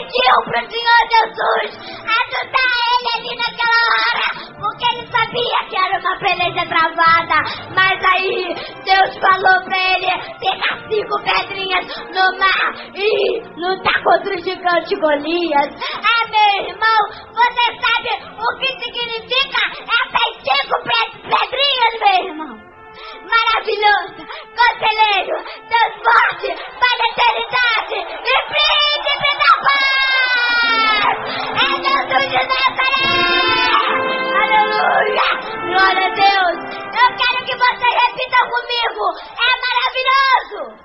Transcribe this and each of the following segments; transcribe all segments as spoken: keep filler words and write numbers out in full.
pediu pro Senhor Jesus ajudar ele ali naquela hora, porque ele sabia que era uma peleja travada. Mas aí Deus falou pra ele pegar cinco pedrinhas no mar e lutar contra o gigante Golias. Ah, meu irmão, você sabe o que significa essas cinco pedrinhas, meu irmão? Maravilhoso, conselheiro, Deus forte, Pai da eternidade e príncipe da paz! É Jesus de Nazaré! Aleluia! Glória a Deus! Eu quero que você repita comigo: é maravilhoso!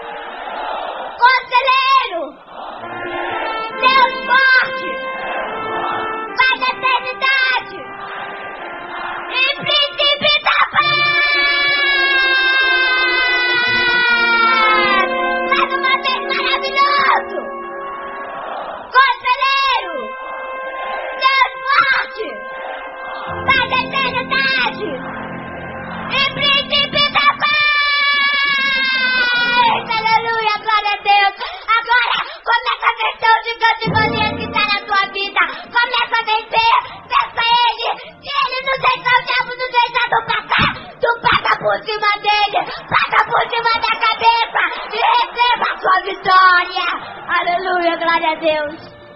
Conselheiro! Deus forte! Pai da eternidade e príncipe da paz! Maravilhoso! Conselheiro! Deus forte! Pai da eternidade! E príncipe da paz! Aleluia! Glória a Deus! Agora começa a vencer o gigante Golias que está na tua vida! Começa a vencer! Peça a ele! Se ele não deixar o diabo não deixar tu passar! Tu passa por cima dele! Passa por cima da cabeça! E receba a sua vitória! Aleluia, glória a Deus!